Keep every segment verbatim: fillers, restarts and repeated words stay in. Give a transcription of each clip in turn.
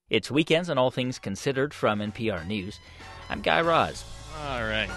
It's Weekends on All Things Considered from N P R News. I'm Guy Raz. All right.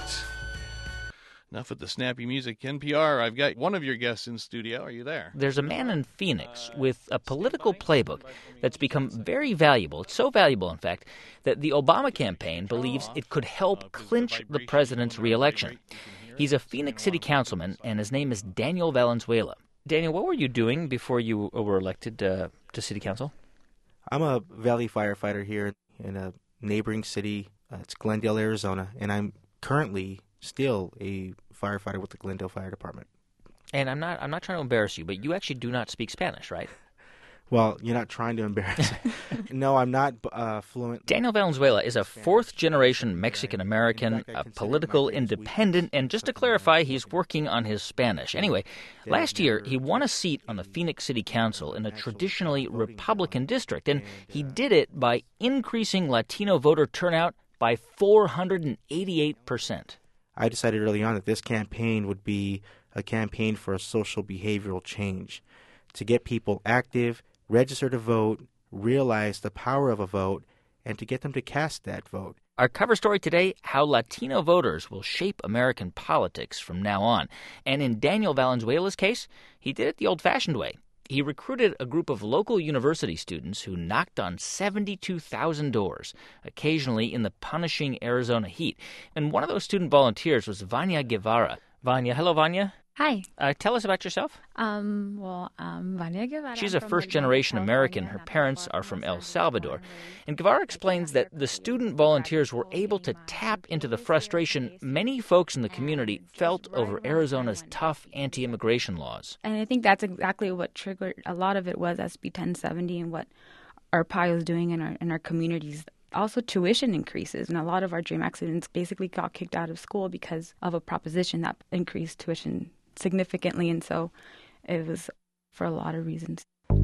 Enough with the snappy music. N P R, I've got one of your guests in studio. Are you there? There's a man in Phoenix with a political playbook that's become very valuable. It's so valuable, in fact, that the Obama campaign believes it could help clinch the president's reelection. He's a Phoenix city councilman, and his name is Daniel Valenzuela. Daniel, what were you doing before you were elected uh, to city council? I'm a valley firefighter here in a neighboring city. Uh, it's Glendale, Arizona, and I'm currently still a firefighter with the Glendale Fire Department. And I'm not I'm not trying to embarrass you, but you actually do not speak Spanish, right? Well, you're not trying to embarrass me. No, I'm not uh, fluent. Daniel Valenzuela is a fourth-generation Mexican-American, a political independent, and just to clarify, he's working on his Spanish. Anyway, last year, he won a seat on the Phoenix City Council in a traditionally Republican district, and he did it by increasing Latino voter turnout by four hundred eighty-eight percent. I decided early on that this campaign would be a campaign for a social behavioral change, to get people active, register to vote, realize the power of a vote, and to get them to cast that vote. Our cover story today, how Latino voters will shape American politics from now on. And in Daniel Valenzuela's case, he did it the old-fashioned way. He recruited a group of local university students who knocked on seventy-two thousand doors, occasionally in the punishing Arizona heat. And one of those student volunteers was Vanya Guevara. Vanya, hello, Vanya. Hi. Uh, tell us about yourself. Um, well, um, Vanya Guevara. She's a first-generation American. Her parents are from El Salvador. And Guevara explains that the student volunteers were able to tap into the frustration many folks in the community felt over Arizona's tough anti-immigration laws. And I think that's exactly what triggered a lot of it was S B ten seventy and what our P I O is doing in our in our communities. Also, tuition increases, and a lot of our DREAM students basically got kicked out of school because of a proposition that increased tuition significantly, and so it was for a lot of reasons.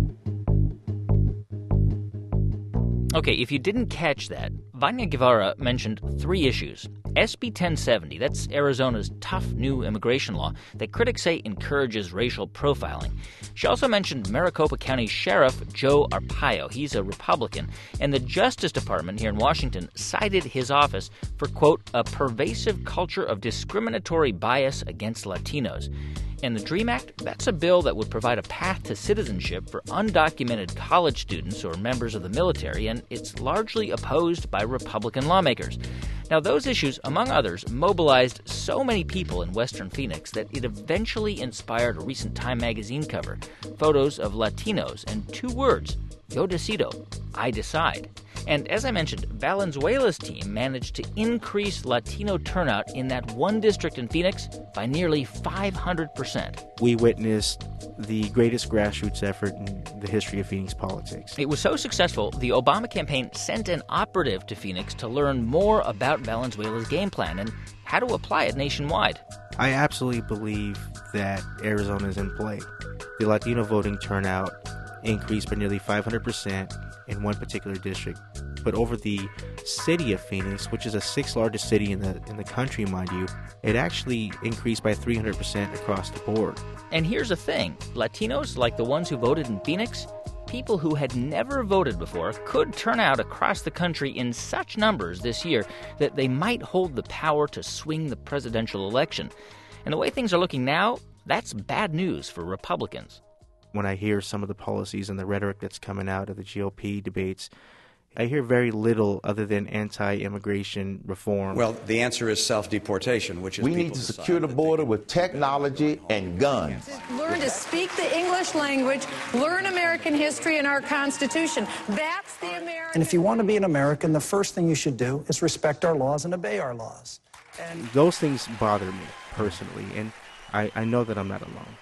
Okay, if you didn't catch that, Vanya Guevara mentioned three issues. S B ten seventy, that's Arizona's tough new immigration law that critics say encourages racial profiling. She also mentioned Maricopa County Sheriff Joe Arpaio. He's a Republican, and the Justice Department here in Washington cited his office for, quote, a pervasive culture of discriminatory bias against Latinos. And the DREAM Act, that's a bill that would provide a path to citizenship for undocumented college students or members of the military, and it's largely opposed by Republican lawmakers. Now, those issues, among others, mobilized so many people in Western Phoenix that it eventually inspired a recent Time magazine cover, photos of Latinos and two words, Yo decido, I decide. And as I mentioned, Valenzuela's team managed to increase Latino turnout in that one district in Phoenix by nearly five hundred percent. We witnessed the greatest grassroots effort in the history of Phoenix politics. It was so successful, the Obama campaign sent an operative to Phoenix to learn more about Valenzuela's game plan and how to apply it nationwide. I absolutely believe that Arizona is in play. The Latino voting turnout increased by nearly five hundred percent in one particular district. But over the city of Phoenix, which is the sixth largest city in the in the country, mind you, it actually increased by three hundred percent across the board. And here's the thing. Latinos, like the ones who voted in Phoenix, people who had never voted before, could turn out across the country in such numbers this year that they might hold the power to swing the presidential election. And the way things are looking now, that's bad news for Republicans. When I hear some of the policies and the rhetoric that's coming out of the G O P debates, I hear very little other than anti-immigration reform. Well, the answer is self-deportation, which is we need to secure the border with technology and guns. Learn to speak the English language, learn American history and our Constitution. That's the American. And if you want to be an American, the first thing you should do is respect our laws and obey our laws. And those things bother me personally, and I, I know that I'm not alone.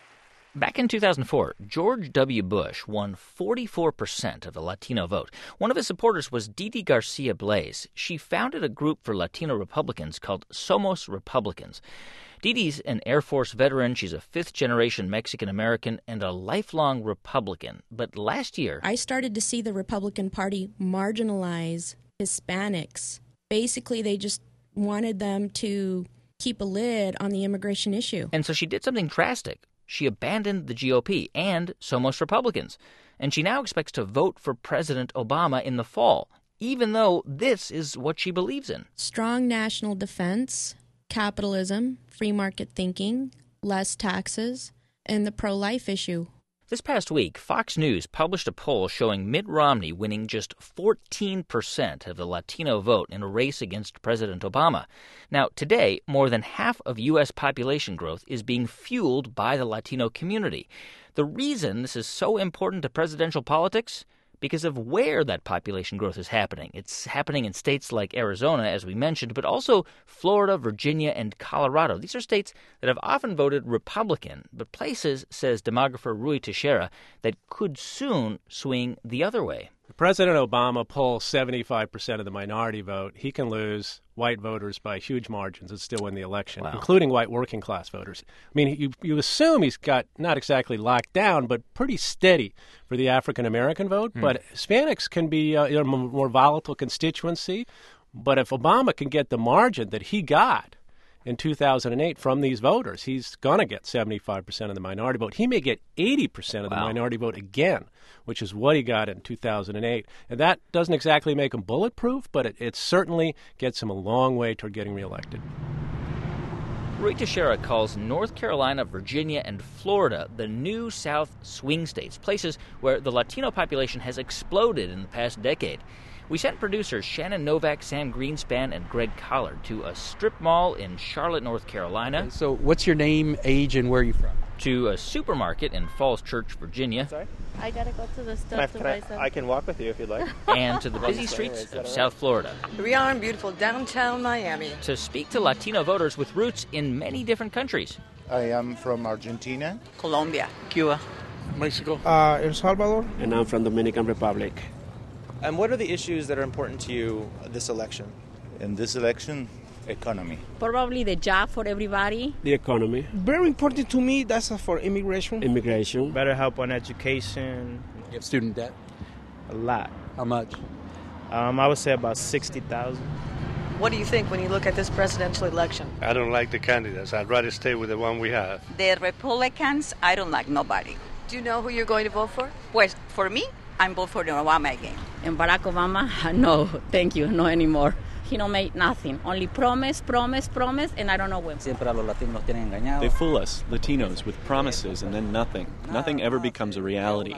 Back in two thousand four, George W. Bush won forty-four percent of the Latino vote. One of his supporters was Didi Garcia Blaze. She founded a group for Latino Republicans called Somos Republicans. Didi's an Air Force veteran. She's a fifth-generation Mexican-American and a lifelong Republican. But last year, I started to see the Republican Party marginalize Hispanics. Basically, they just wanted them to keep a lid on the immigration issue. And so she did something drastic. She abandoned the G O P and Somos Republicans. and she now expects to vote for President Obama in the fall, even though this is what she believes in. Strong national defense, capitalism, free market thinking, less taxes, and the pro-life issue. This past week, Fox News published a poll showing Mitt Romney winning just fourteen percent of the Latino vote in a race against President Obama. Now, today, more than half of U S population growth is being fueled by the Latino community. The reason this is so important to presidential politics? Because of where that population growth is happening. It's happening in states like Arizona, as we mentioned, but also Florida, Virginia, and Colorado. These are states that have often voted Republican, but places, says demographer Rui Teixeira, that could soon swing the other way. If President Obama pulls seventy-five percent of the minority vote, he can lose white voters by huge margins and still win the election, wow. including white working-class voters. I mean, you, you assume he's got not exactly locked down, but pretty steady for the African-American vote. Mm. But Hispanics can be uh, a more volatile constituency. But if Obama can get the margin that he got in two thousand eight from these voters, he's going to get seventy-five percent of the minority vote. He may get eighty percent of the wow. minority vote again, which is what he got in two thousand eight. And that doesn't exactly make him bulletproof, but it, it certainly gets him a long way toward getting reelected. Rui Teixeira calls North Carolina, Virginia, and Florida the new South swing states, places where the Latino population has exploded in the past decade. We sent producers Shannon Novak, Sam Greenspan, and Greg Collard to a strip mall in Charlotte, North Carolina. Okay, so what's your name, age, and where are you from? To a supermarket in Falls Church, Virginia. Sorry? I gotta go to the stuff to buy some. I can walk with you if you'd like. And to the busy streets of South Florida. We are in beautiful downtown Miami. To speak to Latino voters with roots in many different countries. I am from Argentina. Colombia. Cuba. Mexico. Uh, El Salvador. And I'm from Dominican Republic. And what are the issues that are important to you this election? In this election, economy. Probably the job for everybody. The economy. Very important to me, that's for immigration. Immigration. Better help on education. You have student debt? A lot. How much? Um, I would say about sixty thousand. What do you think when you look at this presidential election? I don't like the candidates. I'd rather stay with the one we have. The Republicans, I don't like nobody. Do you know who you're going to vote for? Pues, for me, I'm voting for the Obama again. And Barack Obama, no, thank you, no anymore. He don't make nothing. Only promise, promise, promise, and I don't know when. They fool us, Latinos, with promises and then nothing. Nothing ever becomes a reality.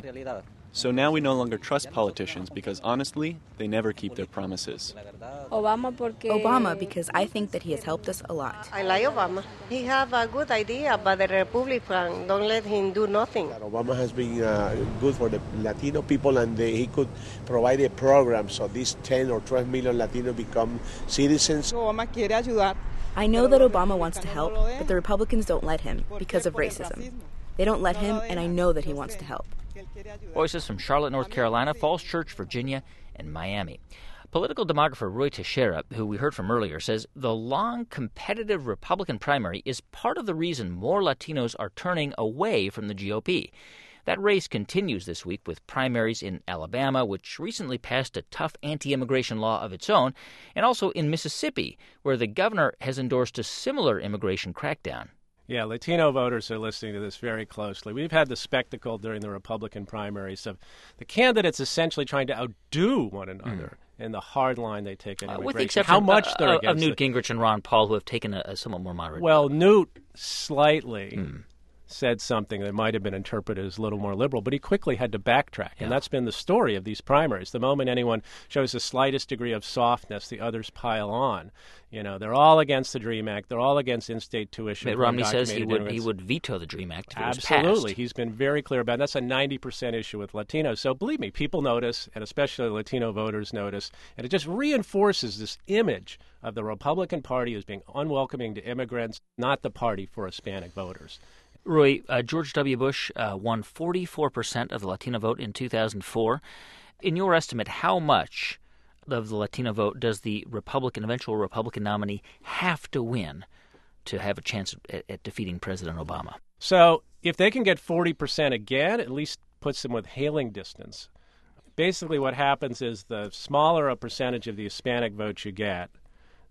So now we no longer trust politicians because, honestly, they never keep their promises. Obama, porque... Obama, because I think that he has helped us a lot. I like Obama. He have a good idea, but the Republican don't let him do nothing. Obama has been uh, good for the Latino people, and they, he could provide a program so these ten or twelve million Latinos become citizens. Obama quiere ayudar. I know that Obama wants to help, but the Republicans don't let him because of racism. They don't let him, and I know that he wants to help. Voices from Charlotte, North Carolina, Falls Church, Virginia, and Miami. Political demographer Rui Teixeira, who we heard from earlier, says the long, competitive Republican primary is part of the reason more Latinos are turning away from the G O P. That race continues this week with primaries in Alabama, which recently passed a tough anti-immigration law of its own, and also in Mississippi, where the governor has endorsed a similar immigration crackdown. Yeah, Latino voters are listening to this very closely. We've had the spectacle during the Republican primaries of the candidates essentially trying to outdo one another mm. in the hard line they take in uh, immigration. With the exception How much uh, they're uh, against of Newt it. Gingrich and Ron Paul, who have taken a, a somewhat more moderate. Well, Newt slightly mm. said something that might have been interpreted as a little more liberal, but he quickly had to backtrack. Yeah. And that's been the story of these primaries. The moment anyone shows the slightest degree of softness, the others pile on. You know, they're all against the DREAM Act. They're all against in-state tuition. Mitt Romney says he would he would veto the DREAM Act if it was passed. Absolutely. He's been very clear about it. That's a ninety percent issue with Latinos. So believe me, people notice, and especially Latino voters notice, and it just reinforces this image of the Republican Party as being unwelcoming to immigrants, not the party for Hispanic voters. Roy, uh, George W. Bush uh, won forty-four percent of the Latino vote in two thousand four. In your estimate, how much of the Latino vote does the Republican, eventual Republican nominee have to win to have a chance at, at defeating President Obama? So if they can get forty percent again, at least puts them with hailing distance. Basically what happens is the smaller a percentage of the Hispanic vote you get,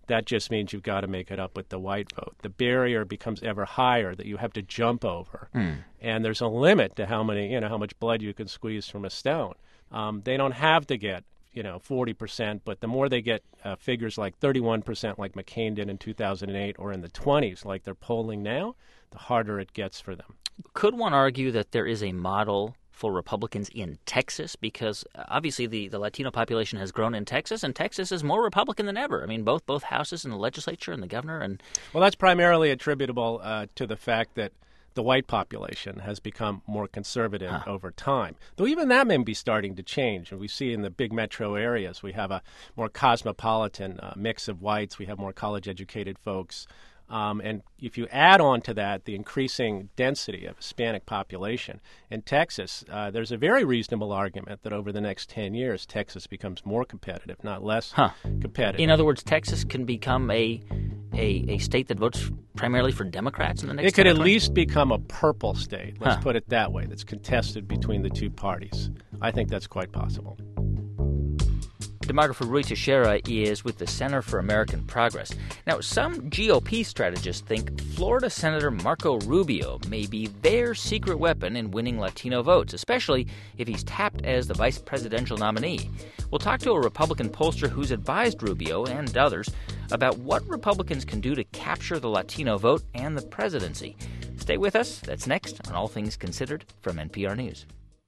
that just means you've got to make it up with the white vote. The barrier becomes ever higher that you have to jump over. Mm. And there's a limit to how many, you know, how much blood you can squeeze from a stone. Um, they don't have to get, you know, forty percent, but the more they get uh, figures like thirty-one percent like McCain did in two thousand eight or in the twenties like they're polling now, the harder it gets for them. Could one argue that there is a model for Republicans in Texas? Because obviously the, the Latino population has grown in Texas, and Texas is more Republican than ever. I mean, both both houses in the legislature and the governor. And well, that's primarily attributable uh, to the fact that the white population has become more conservative huh. over time. Though even that may be starting to change. And we see in the big metro areas, we have a more cosmopolitan uh, mix of whites. We have more college-educated folks. Um, and if you add on to that the increasing density of Hispanic population in Texas, uh, there's a very reasonable argument that over the next ten years, Texas becomes more competitive, not less huh. competitive. In other words, Texas can become a, a a state that votes primarily for Democrats in the next It could ten at least become a purple state, let's huh. put it that way, that's contested between the two parties. I think that's quite possible. Demographer Ruy Teixeira is with the Center for American Progress. Now, some G O P strategists think Florida Senator Marco Rubio may be their secret weapon in winning Latino votes, especially if he's tapped as the vice presidential nominee. We'll talk to a Republican pollster who's advised Rubio and others about what Republicans can do to capture the Latino vote and the presidency. Stay with us. That's next on All Things Considered from N P R News.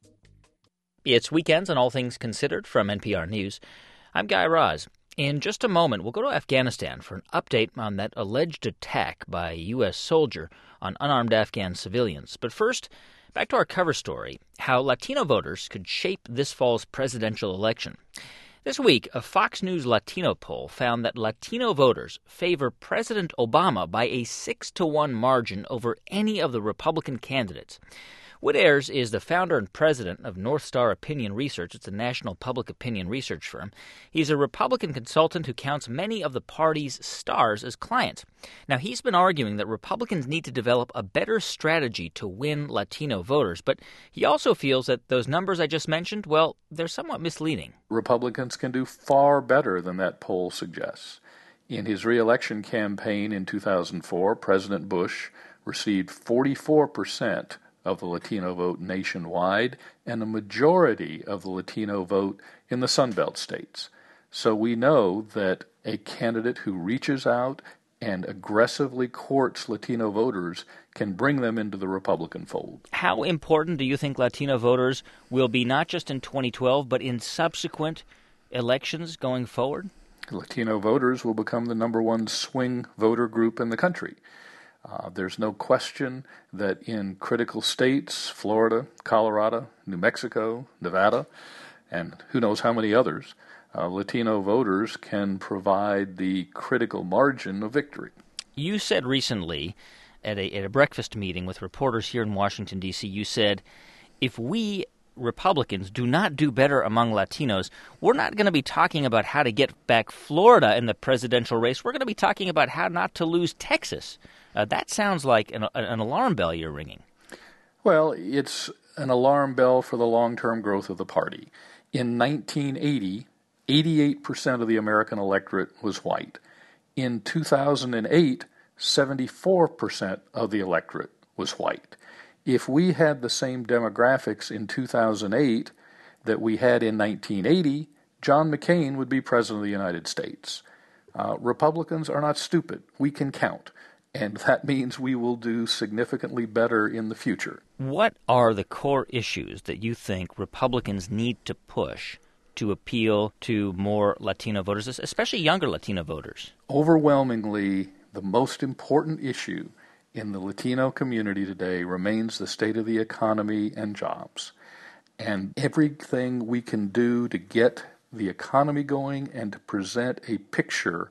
It's Weekends on All Things Considered from N P R News. I'm Guy Raz. In just a moment, we'll go to Afghanistan for an update on that alleged attack by a U S soldier on unarmed Afghan civilians. But first, back to our cover story, how Latino voters could shape this fall's presidential election. This week, a Fox News Latino poll found that Latino voters favor President Obama by a six to one margin over any of the Republican candidates. Whit Ayers is the founder and president of North Star Opinion Research. It's a national public opinion research firm. He's a Republican consultant who counts many of the party's stars as clients. Now, he's been arguing that Republicans need to develop a better strategy to win Latino voters, but he also feels that those numbers I just mentioned, well, they're somewhat misleading. Republicans can do far better than that poll suggests. In his re-election campaign in two thousand four, President Bush received forty-four percent of the Latino vote nationwide and a majority of the Latino vote in the Sunbelt states. So we know that a candidate who reaches out and aggressively courts Latino voters can bring them into the Republican fold. How important do you think Latino voters will be not just in twenty twelve but in subsequent elections going forward? Latino voters will become the number one swing voter group in the country. Uh, there's no question that in critical states, Florida, Colorado, New Mexico, Nevada, and who knows how many others, uh, Latino voters can provide the critical margin of victory. You said recently at a, at a breakfast meeting with reporters here in Washington, D C, you said, if we Republicans do not do better among Latinos, we're not going to be talking about how to get back Florida in the presidential race. We're going to be talking about how not to lose Texas. Uh, that sounds like an, an alarm bell you're ringing. Well, it's an alarm bell for the long-term growth of the party. In nineteen eighty, eighty-eight percent of the American electorate was white. In two thousand eight, seventy-four percent of the electorate was white. If we had the same demographics in two thousand eight that we had in nineteen eighty, John McCain would be president of the United States. Uh, Republicans are not stupid. We can count. And that means we will do significantly better in the future. What are the core issues that you think Republicans need to push to appeal to more Latino voters, especially younger Latino voters? Overwhelmingly, the most important issue in the Latino community today remains the state of the economy and jobs. And everything we can do to get the economy going and to present a picture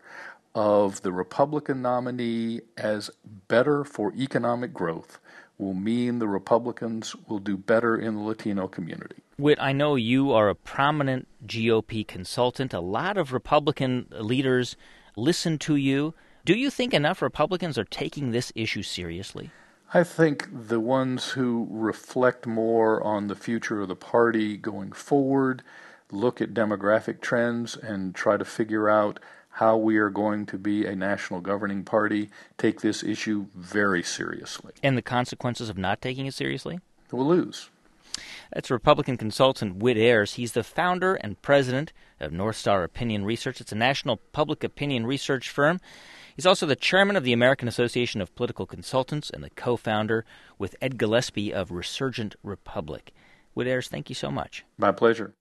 of the Republican nominee as better for economic growth will mean the Republicans will do better in the Latino community. Whit, I know you are a prominent G O P consultant. A lot of Republican leaders listen to you. Do you think enough Republicans are taking this issue seriously? I think the ones who reflect more on the future of the party going forward look at demographic trends and try to figure out how we are going to be a national governing party, take this issue very seriously. And the consequences of not taking it seriously? We'll lose. That's Republican consultant Whit Ayers. He's the founder and president of North Star Opinion Research. It's a national public opinion research firm. He's also the chairman of the American Association of Political Consultants and the co-founder with Ed Gillespie of Resurgent Republic. Whit Ayers, thank you so much. My pleasure.